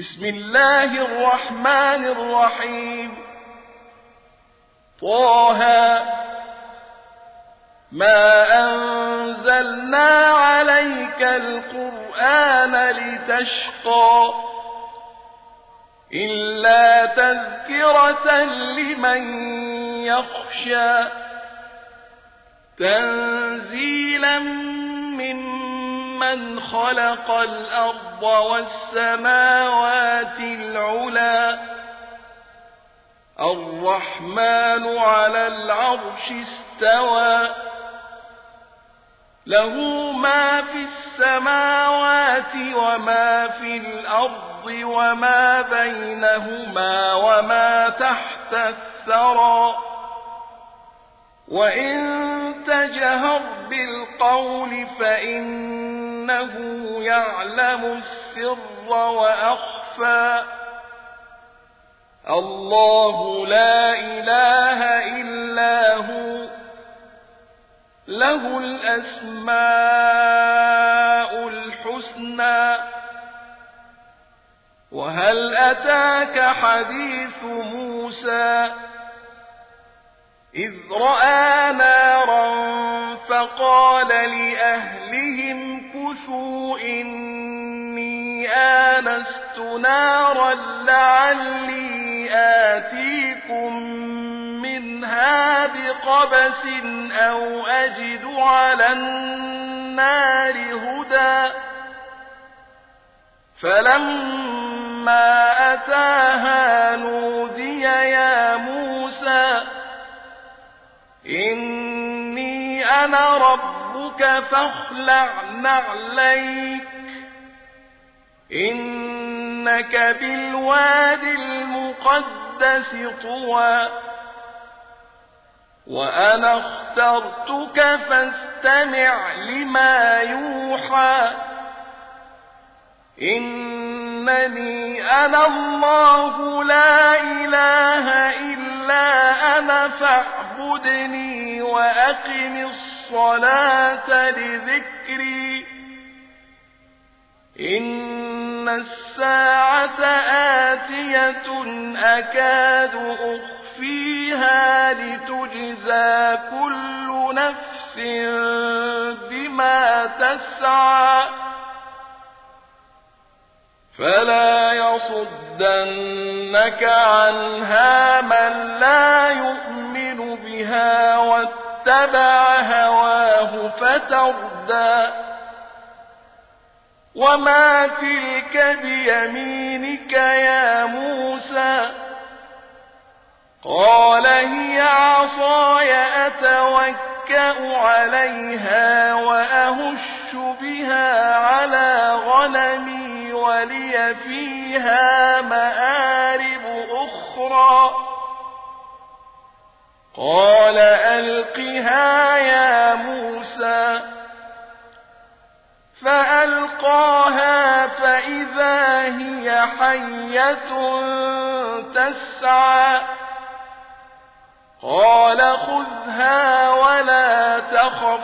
بسم الله الرحمن الرحيم. طه ما أنزلنا عليك القرآن لتشقى إلا تذكرة لمن يخشى تنزيلا ممن خلق الأرض والسماوات العلى الرحمن على العرش استوى له ما في السماوات وما في الأرض وما بينهما وما تحت الثرى وإن تجهر بالقول فإنه يعلم السر وأخفى الله لا إله إلا هو له الأسماء الحسنى. وهل أتاك حديث موسى إذ رأى نارا فقال لأهلهم كثوا إني آنست نارا لعلي آتيكم منها بقبس أو أجد على النار هدى فلما أتاها نودي يا موسى إني أنا ربك فاخلع نعليك إنك بالواد المقدس طوى وأنا اخترتك فاستمع لما يوحى إنني أنا الله لا إله إلا أنا فاعبدني وأقم الصلاة لذكري إن الساعة آتية أكاد أخفيها لتجزى كل نفس بما تسعى فلا يصدنك عنها من لا يؤمن بها واتبع هواه فتردى وما تلك بيمينك يا موسى قال هي عصاي أتوكأ عليها وأهش بها على غنمي ولي فيها مآرب أخرى قال ألقها يا موسى فألقاها فإذا هي حية تسعى قال خذها ولا تخف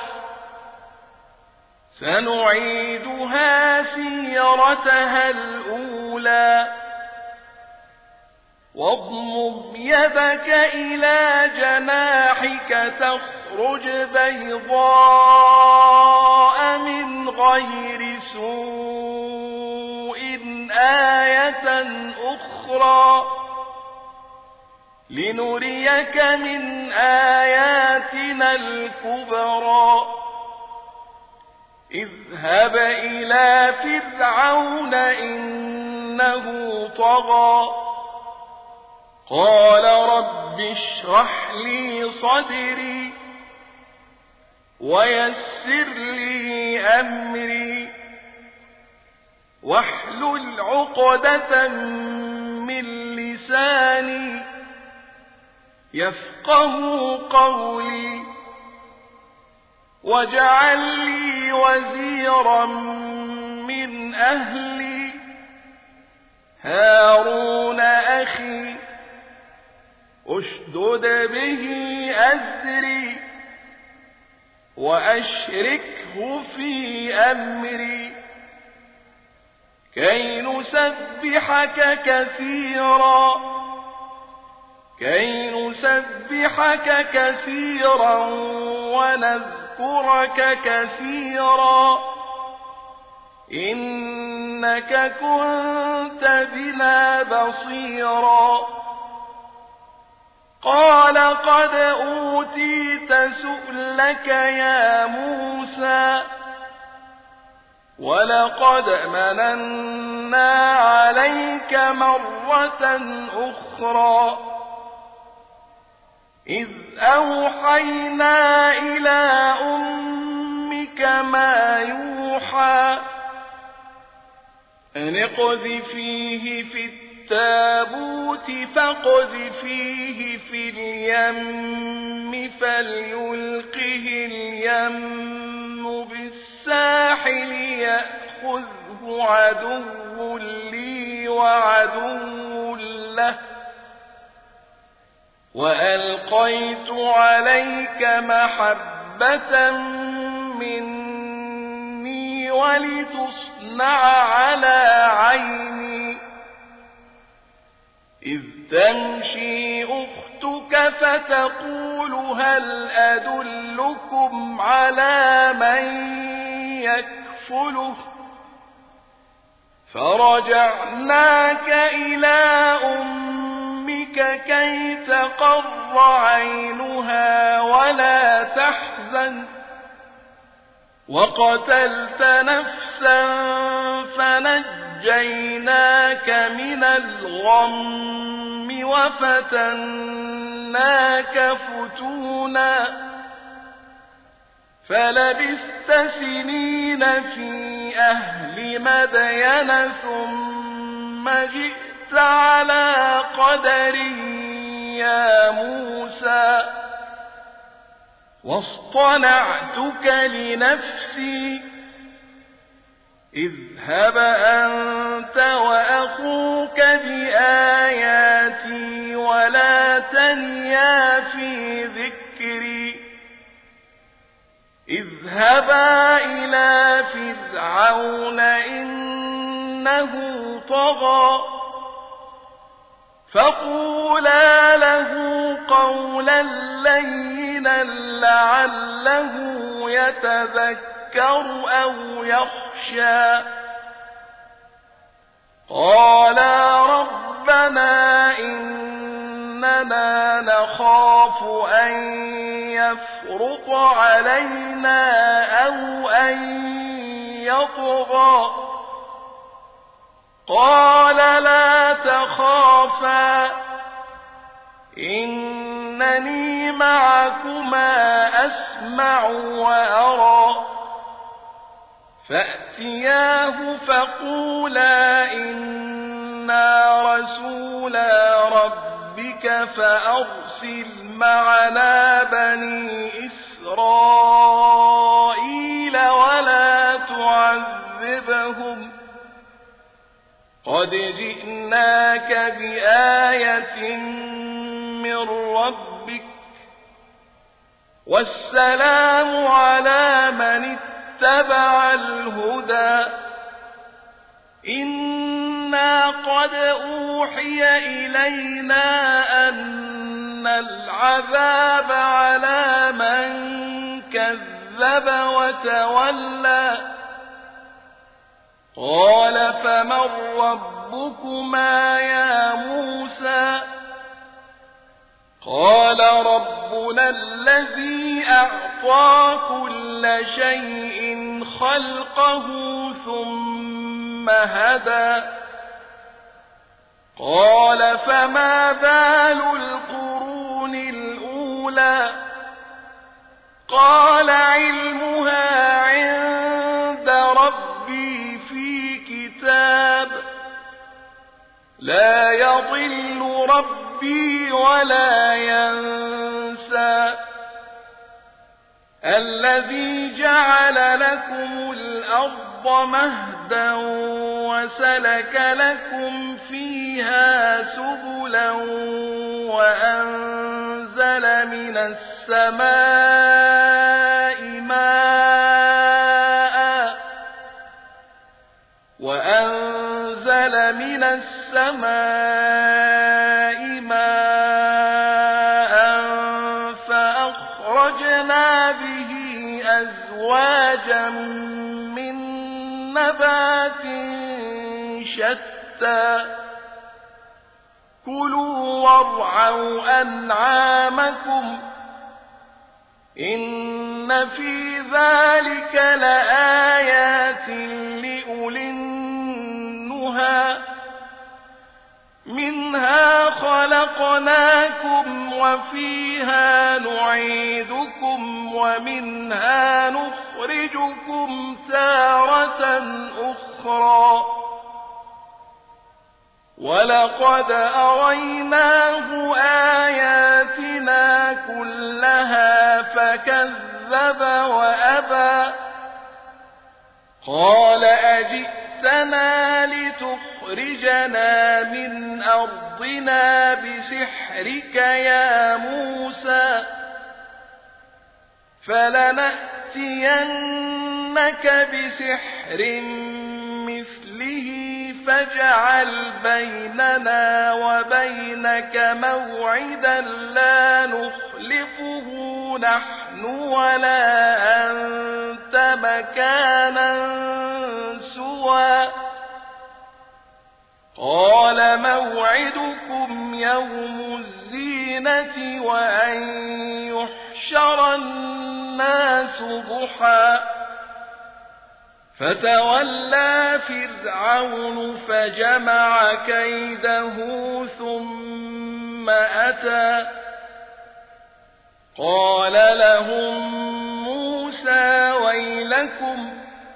سنعيدها سيرتها الأولى واضمم يدك إلى جناحك تخرج بيضاء من غير سوء آية أخرى لنريك من آياتنا الكبرى اذهب إلى فرعون إنه طغى قال رب اشرح لي صدري ويسر لي أمري واحلل عقدة من لساني يفقه قولي واجعل لي وزيرا من أهلي هارون أخي أشدد به أزري وأشركه في أمري كي نسبحك كثيرا ونذكرك كثيرا إنك كنت بنا بصيرا قال قد أوتيت سؤلك يا موسى ولقد مننا عليك مرة أخرى إذ أوحينا إلى أمك ما يوحى أن اقذفيه في التابوت فاقذفيه في اليم فليلقه اليم بالساحل يأخذه عدو لي وعدو له وألقيت عليك محبة مني ولتصنع على عيني إذ تمشي أختك فتقول هل أدلكم على من يكفله فرجعناك إلى أمك كي تقر عينها ولا تحزن وقتلت نفسا فنجيناك من الغم وفتناك فتونا فلبثت سنين في أهل مدين ثم جئت على قدر يا موسى واصطنعتك لنفسي اذهب أنت وأخوك بآياتي ولا تنيا في ذكري اذهبا إلى فرعون إنه طغى فقولا له قولا لينا لعله يتذكر أو يخشى قالا ربنا إننا نخاف أن يفرط علينا أو أن يطغى قال لا تخافا إنني معكما أسمع وأرى فأتياه فقولا إنا رسولا ربك فأرسل معنا بني إسرائيل ولا تعذبهم قد جئناك بآية من ربك والسلام على من اتبع الهدى إنا قد أوحي إلينا أن العذاب على من كذب وتولى قال فمن ربكما يا موسى قال ربنا الذي أعطى كل شيء خلقه ثم هدى قال فما بال القرون الأولى قال علمها عند ربي في كتاب لا يضل ربي ولا ينسى الذي جعل لكم الأرض مهدا وسلك لكم فيها سبلا وأنزل من السماء ماء السماء ماء فأخرجنا به أزواجا من نبات شتى كلوا وارعوا أنعامكم إن في ذلك لآيات لأولي النهى منها خلقناكم وفيها نعيدكم ومنها نخرجكم تارة أخرى ولقد أريناه آياتنا كلها فكذب وأبى قال أجئتنا لتخرجنا من أرضنا بسحرك يا موسى فلنأتينك بسحر مثله فاجعل بيننا وبينك موعدا لا نخلفه نحن ولا أنت مكانا سوى قال موعدكم يوم الزينة وأن يحشر الناس ضحى فتولى فرعون فجمع كيده ثم أتى قال لهم موسى ويلكم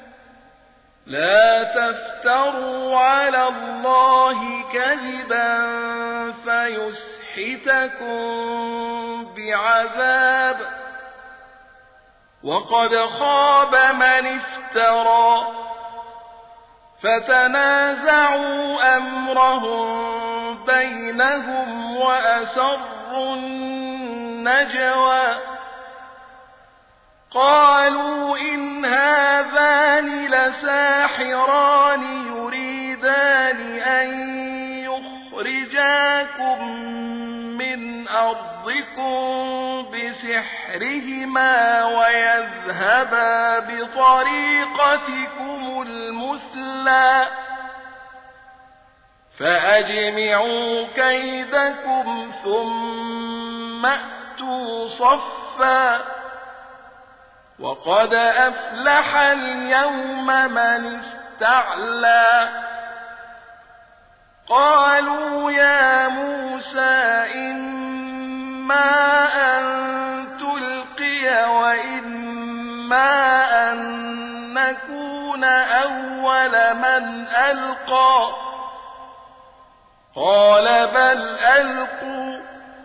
لا تفتروا على الله كذبا فيسحتكم بعذاب وقد خاب من افترى فتنازعوا أمرهم بينهم وأسروا النجوى قالوا إن هذان لساحران يريدان أن يخرجاكم من أرضكم بسحرهما ويذهبا بطريقتكم المثلى فأجمعوا كيدكم ثم أتوا صفا وقد أفلح اليوم من استعلى قالوا يا موسى إما أن تلقي وإما أن نكون أول من ألقى قال بل ألقوا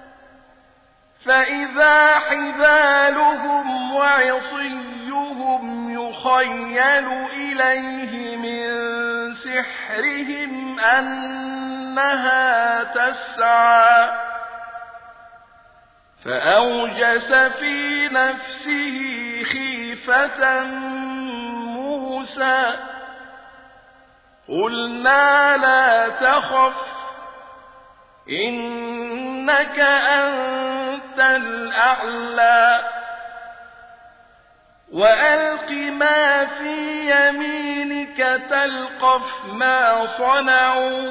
فإذا حبالهم وعصيهم يخيل إليه من سحرهم أنها تسعى فأوجس في نفسه خيفة موسى قلنا لا تخف إنك أنت الأعلى وألق ما في يمينك تلقف ما صنعوا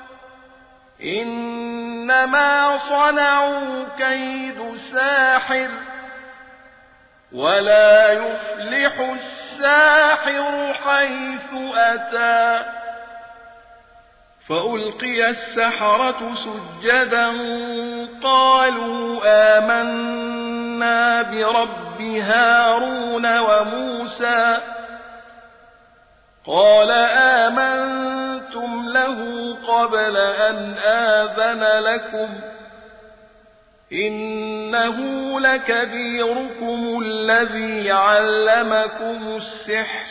إنما صنعوا كيد ساحر ولا يفلح الساحر حيث أتى فألقي السحرة سجدا قالوا آمنا برب هارون وموسى قال آمنتم له قبل أن آذن لكم إنه لكبيركم الذي علمكم السحر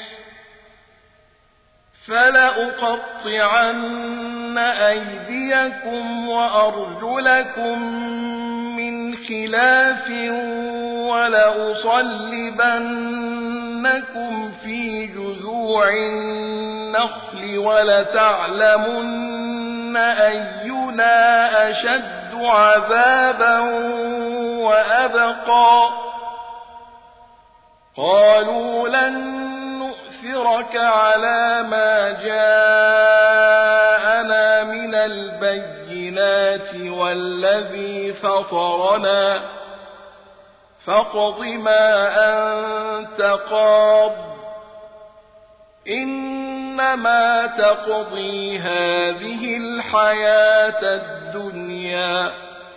فلأقطعن أيديكم وأرجلكم من خلاف ولأصلبنكم في جذوع النخل ولتعلمن أينا أشد عذابا وأبقى قالوا لن نؤثرك على ما جاءنا من البينات والذي فطرنا فاقض ما أنت قاض إنما تقضي هذه الحياة الدنيا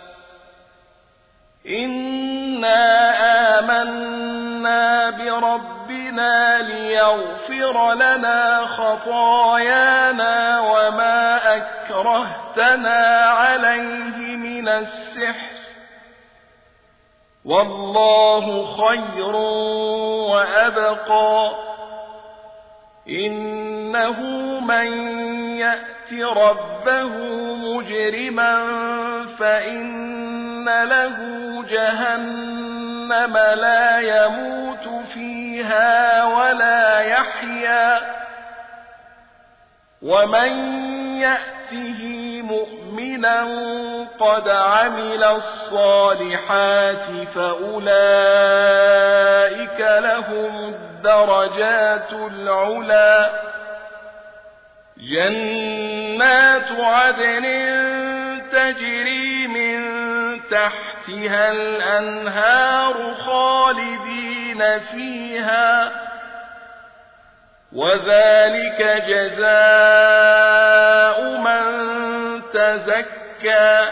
إنا آمنا بربنا ليغفر لنا خطايانا وما أكرهتنا عليه من السحر والله خير وأبقى إنه من يأت ربه مجرما فإن له جهنم لا يموت فيها ولا يحيا ومن يأته مؤمنا قد عمل الصالحات فأولئك لهم الدرجات العلى جنات عدن تجري من تحتها الأنهار خالدين فيها وذلك جزاء من تزكى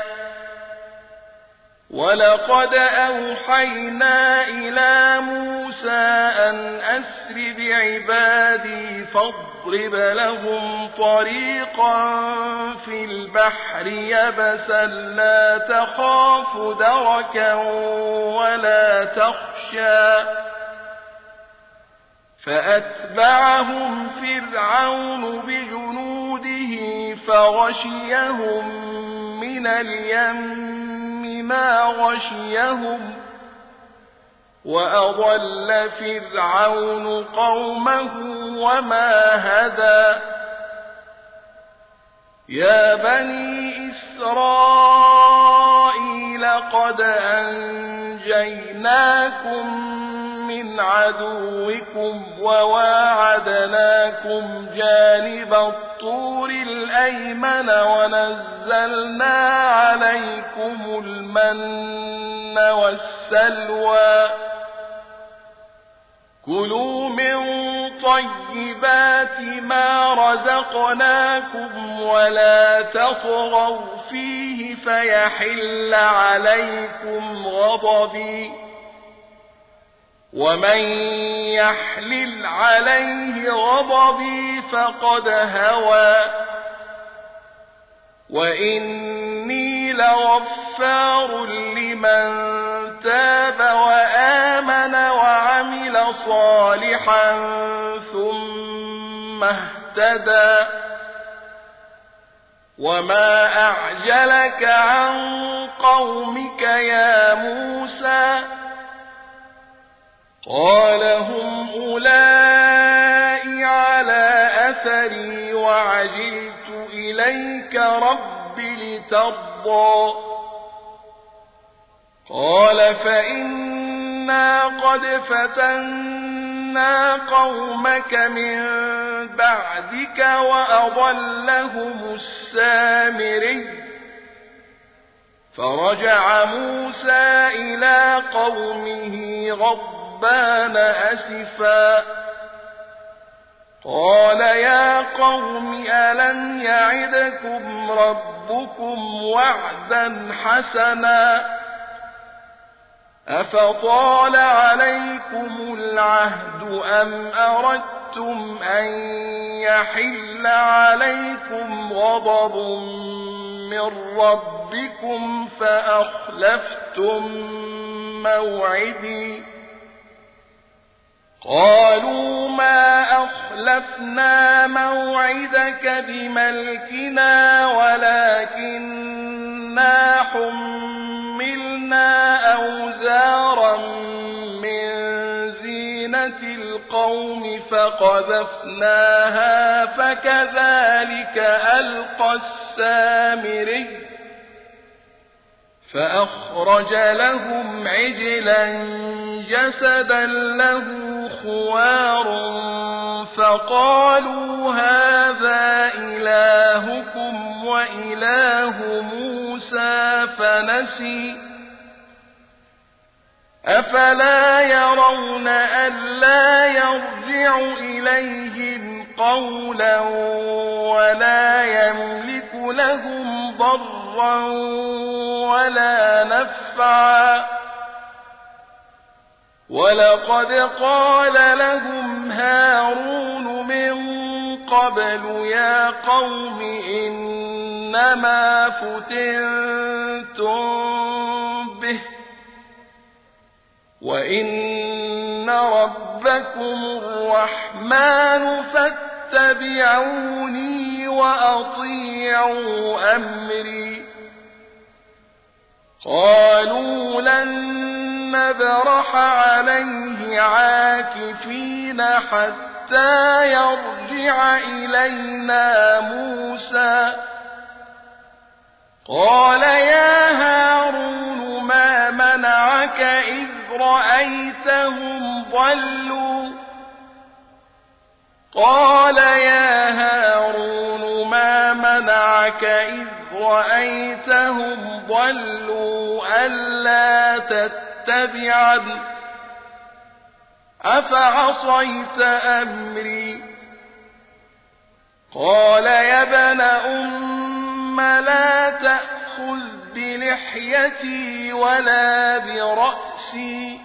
ولقد أوحينا إلى موسى أن أسر بعبادي فاضرب لهم طريقا في البحر يبسا لا تخاف دركا ولا تخشى فأتبعهم فرعون بجنوده فغشيهم من اليم ما غشيهم وأضل فرعون قومه وما هدى يا بني إسرائيل قد أنجيناكم من عدوكم وواعدناكم جانب الطور الأيمن ونزلنا عليكم المن والسلوى كلوا من طيبات ما رزقناكم ولا تطغوا فيه فيحل عليكم غضبي ومن يحلل عليه غضبي فقد هوى وإني لغفار لمن تاب وآمن وعمل صالحا ثم اهتدى وما أعجلك عن قومك يا موسى قال هم أولئك على أثري وعجلت إليك رب لترضى قال فإنا قد فتنا قومك من بعدك وأضلهم السامري فرجع موسى إلى قومه غضبان أسفا قال يا قوم ألم يعدكم ربكم وعدا حسنا أفطال عليكم العهد أم أردتم أن يحل عليكم غضب من ربكم فأخلفتم موعدي قالوا ما أخلفنا موعدك بملكنا ولكننا حملنا أوزارا من زينة القوم فقذفناها فكذلك ألقى السامري فأخرج لهم عجلا جسدا له خوار فقالوا هذا إلهكم وإله موسى فنسي أفلا يرون ألا يرجع إليهم قولا ولا يملك لهم ضرا ولا نفعا ولقد قال لهم هارون من قبل يا قوم إنما فتنتم به وإن ربكم الرحمن فاتبعوني وأطيعوا أمري قالوا لن نبرح عليه عاكفين حتى يرجع إلينا موسى قال يا هارون ما منعك إذ رأيتهم ضلوا قال يا هارون ما منعك إذ رأيتهم ضلوا ألا تتبعن أفعصيت أمري قال يا ابن أم لا تأخذ بلحيتي ولا برأسي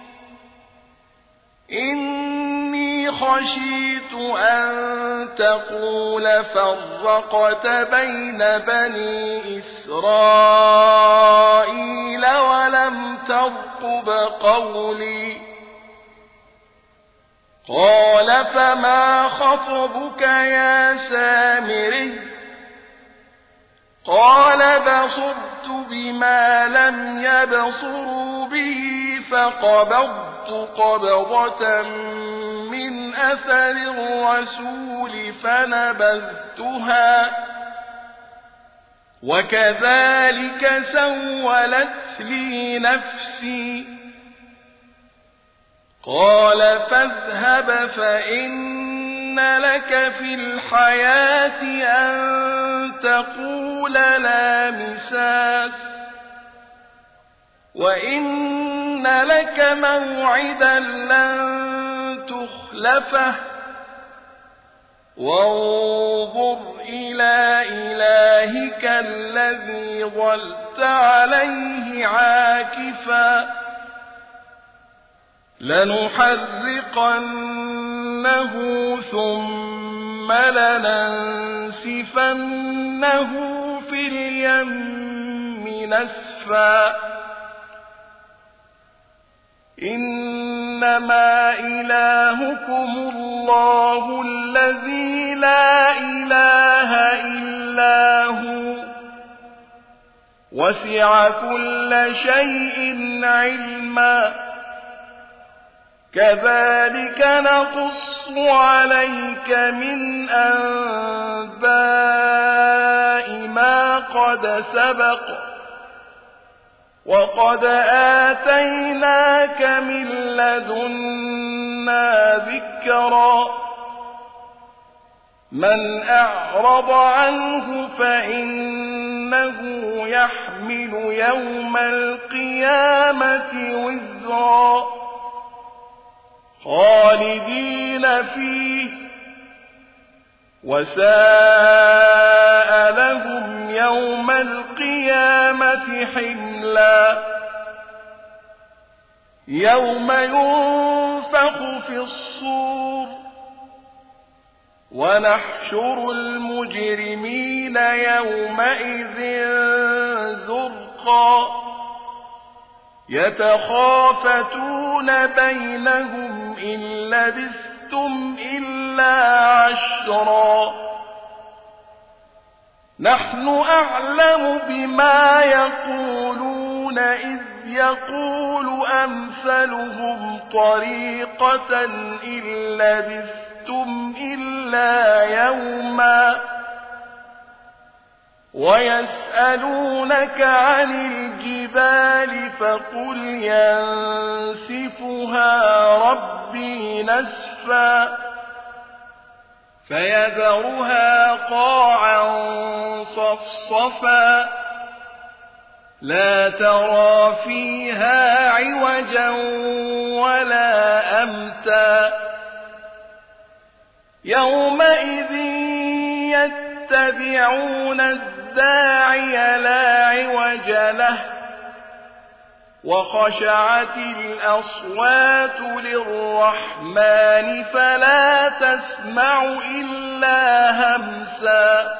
إني خشيت أن تقول فرقت بين بني إسرائيل ولم ترقب قولي قال فما خطبك يا سامري قال بصرت بما لم يبصروا به فقبضت قبضة من أثر الرسول فنبذتها وكذلك سولت لي نفسي قال فاذهب فإن لك في الحياة أن تقول لا مساس وإن لك موعدا لن تخلفه وانظر إلى إلهك الذي ظلت عليه عاكفا لنحرقنه ثم لننسفنه في اليم نسفا إنما إلهكم الله الذي لا إله إلا هو وسع كل شيء علما كذلك نقص عليك من أنباء ما قد سبق وقد آتيناك من لدنا ذكرا من أعرض عنه فإنه يحمل يوم القيامة وزرا خالدين فيه وساء لهم يوم القيامة حملا يوم ينفخ في الصور ونحشر المجرمين يومئذ زرقا يتخافتون بينهم إن لبثتم إلا عشرا نحن أعلم بما يقولون إذ يقول أمثلهم طريقة إن لبثتم لبثتم إلا يوما ويسألونك عن الجبال فقل ينسفها ربي نسفا فيذرها قاعا صفصفا لا ترى فيها عوجا ولا أمتا يومئذ يتبعون الداعي لا عوج له وخشعت الأصوات للرحمن فلا تسمع إلا همسا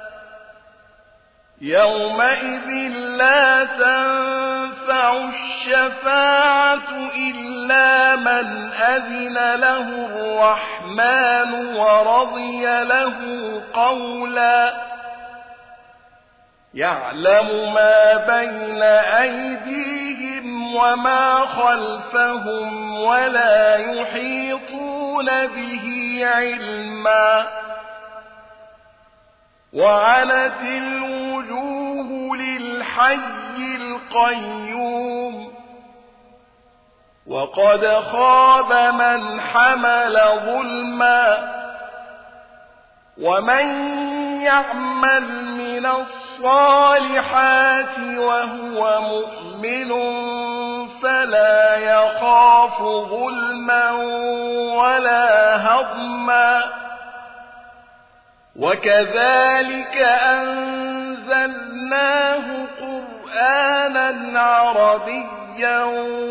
يومئذ لا تنفع الشفاعة إلا من أذن له الرحمن ورضي له قولا يعلم ما بين أيديهم وما خلفهم ولا يحيطون به علما وعنت الوجوه للحي القيوم وقد خاب من حمل ظلما ومن يعمل من الصالحات وهو مؤمن فلا يخاف ظلما ولا هضما وكذلك أنزلناه قرآنا عربيا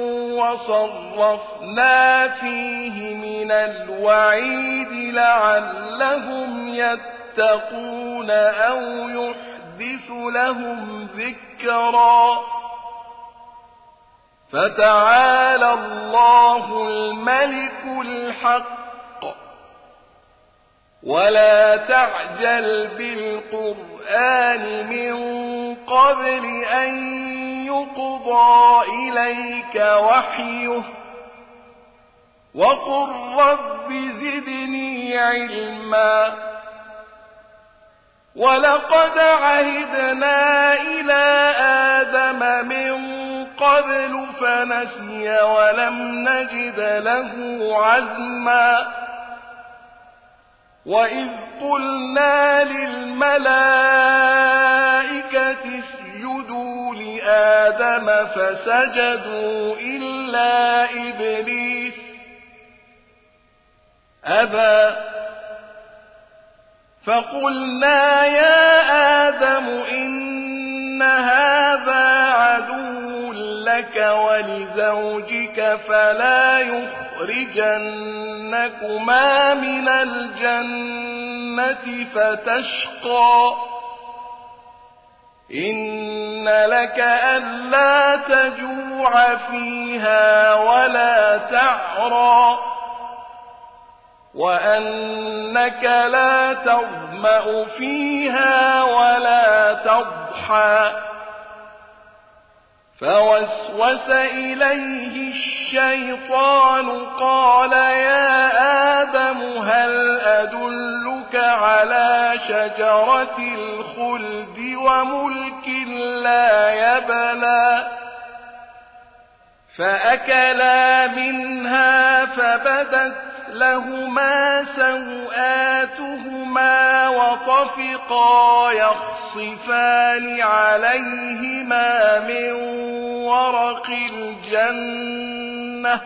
وصرفنا فيه من الوعيد لعلهم يتقون أو يحدث لهم ذكرا فتعالى الله الملك الحق ولا تعجل بالقرآن من قبل أن يقضى إليك وحيه وقل رب زدني علما ولقد عهدنا إلى آدم من قبل فنسي ولم نجد له عزما وإذ قلنا للملائكة اسجدوا لآدم فسجدوا إلا إبليس أبى فقلنا يا آدم إن هذا عدو لك ولزوجك فلا يخرجنكما من الجنة فتشقى إن لك ألا تجوع فيها ولا تعرى وأنك لا تظمأ فيها ولا تضحى فوسوس إليه الشيطان قال يا آدم هل أدلك على شجرة الخلد وملك لا يبلى فأكلا منها فبدت لهما سوآتهما وطفقا يخصفان عليهما من ورق الجنة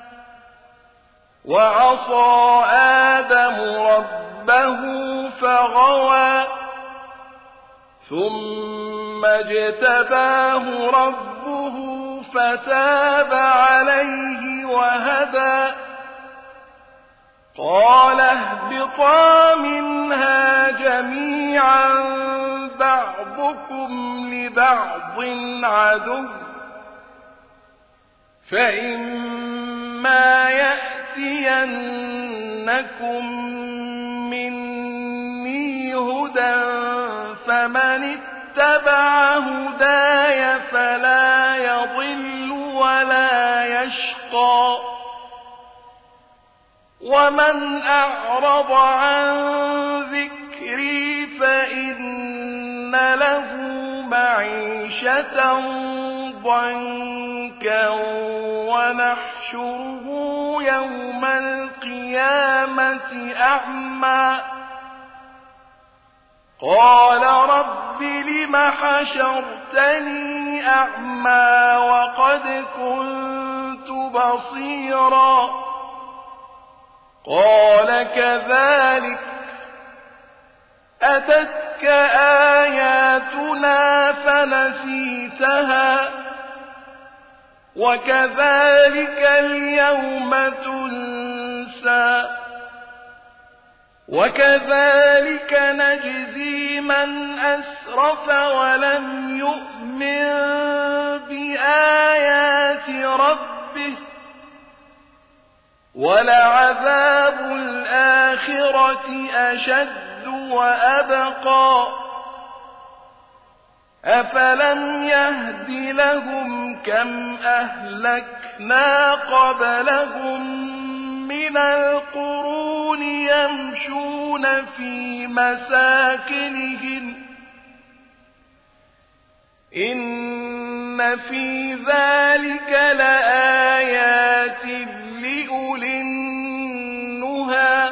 وعصى آدم ربه فغوى ثم اجتباه ربه فتاب عليه وهدى قال اهبطا منها جميعا بعضكم لبعض عدو فإما يأتينكم مني هدى فمن اتبع هداي فلا يضل ولا يشقى ومن أعرض عن ذكري فإن له معيشة ضنكا ونحشره يوم القيامة أعمى قال رب لم حشرتني أعمى وقد كنت بصيرا قال كذلك أتتك آياتنا فنسيتها وكذلك اليوم تنسى وكذلك نجزي من أسرف ولم يؤمن بآيات ربه ولعذاب الآخرة أشد وأبقى أفلم يهد لهم كم أهلكنا قبلهم من القرون يمشون في مساكنهم إن في ذلك لآيات لأولي النهى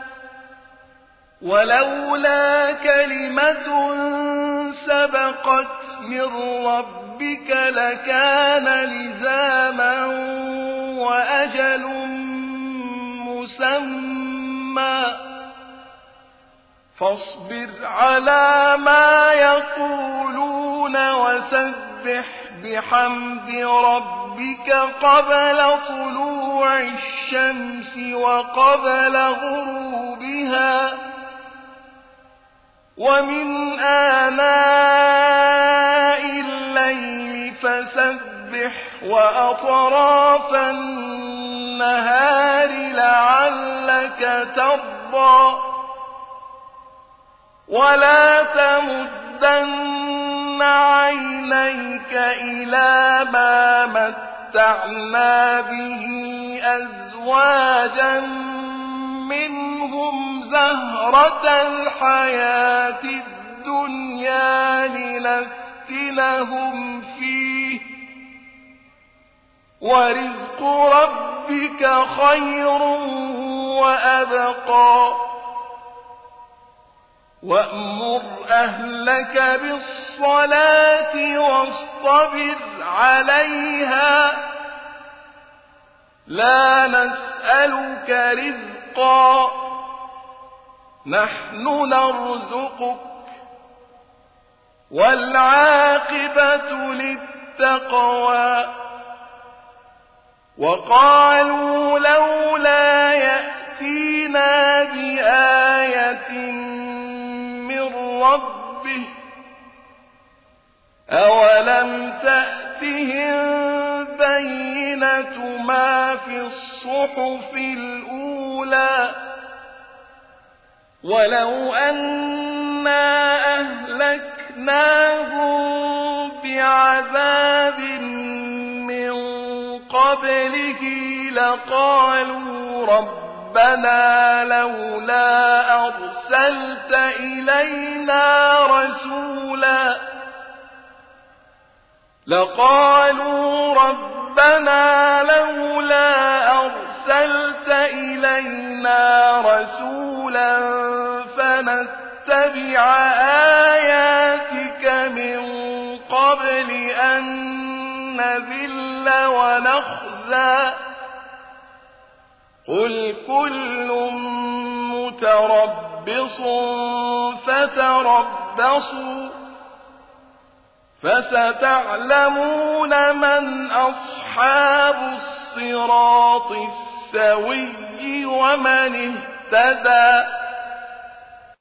ولولا كلمة سبقت من ربك لكان لزاما وأجل مسمى فاصبر على ما يقولون وسبح بحمد ربك قبل طلوع الشمس وقبل غروبها ومن آناء الليل فسبح وأطراف النهار لعلك ترضى ولا تمدن عينيك إلى ما متعنا به أزواجا منهم زهرة الحياة الدنيا لنفتنهم فيه ورزق ربك خير وأبقى وأمر أهلك بالصلاة واصطبر عليها لا نسألك رزقا نحن نرزقك والعاقبة للتقوى وقالوا لولا يأتينا بآية من ربه أولم تأتهم بينة ما في الصحف الأولى ولو أنا أهلكناهم بعذاب من قبله لقالوا ربنا لولا أرسلت إلينا رسولا فنتبع آياتك من قبل أن نذل ونخزى قل كل متربص فتربصوا فستعلمون من أصحاب الصراط السوي ومن اهتدى